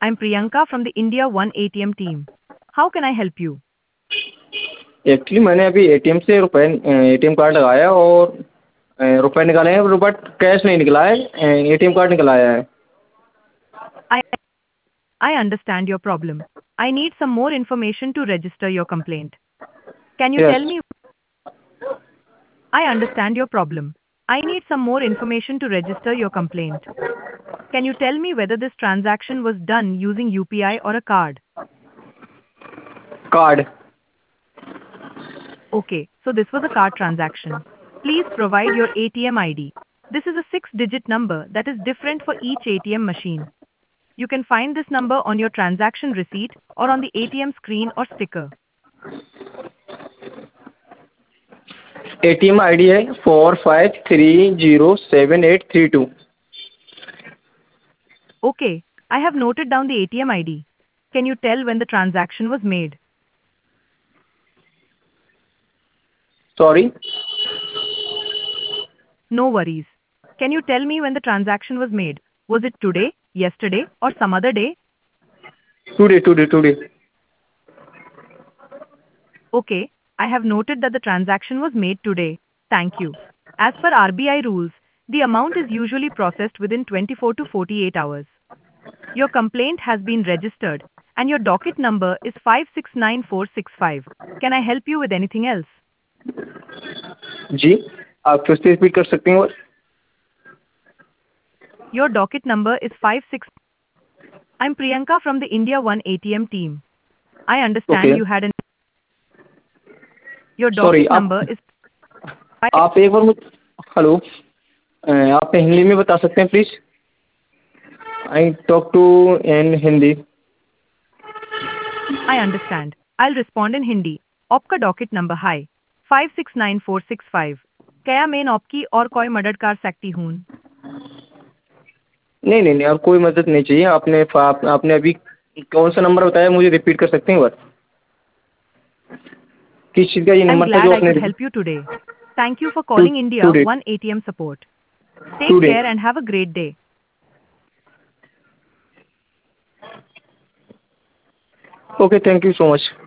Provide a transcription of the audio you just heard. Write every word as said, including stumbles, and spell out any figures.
I'm Priyanka from the India One A T M team. How can I help you? Actually मैंने अभी ATM से रुपए ATM card लगाया और अ, रुपए निकाले हैं बट कैश नहीं निकला है, एटीएम कार्ड निकल आया है। I I understand your problem. I need some more information to register your complaint. Can you yes. tell me? I understand your problem. I need some more information to register your complaint. Can you tell me whether this transaction was done using U P I or a card? Card. Okay, so this was a card transaction. Please provide your A T M I D. This is a six-digit number that is different for each A T M machine. You can find this number on your transaction receipt or on the A T M screen or sticker. ATM ID है four five three zero seven eight three two. Okay, I have noted down the A T M I D. Can you tell when the transaction was made? Sorry. No worries. Can you tell me when the transaction was made? Was it today, yesterday, or some other day? Today today today. Okay, I have noted that the transaction was made today. Thank you. As per R B I rules, the amount is usually processed within twenty-four to forty-eight hours. Your complaint has been registered, and your docket number is five six nine four six five. Can I help you with anything else? जी, आप फिर से repeat कर सकते हैं और? Your docket number is five six. I'm Priyanka from the India One A T M team. I okay. understand you had an. Your sorry, docket आप number is five. आप एक बार मुझे हेलो, अ, आप हिंदी में बता सकते हैं please? I talk to in Hindi. I understand. I'll respond in Hindi. आपका docket number है five six nine four six five. क्या मैं आपकी और कोई मदद कर सकती हूँ? नहीं नहीं नहीं, अब कोई मदद नहीं चाहिए। आपने आप, आपने अभी कौन सा नंबर बताया, मुझे रिपीट कर सकते हैं एक बार? किस चीज़ का ये I'm नंबर था glad जो I आपने? could help you today. Thank you for to calling India today One A T M support. Take today. care and have a great day. Okay, thank you so much.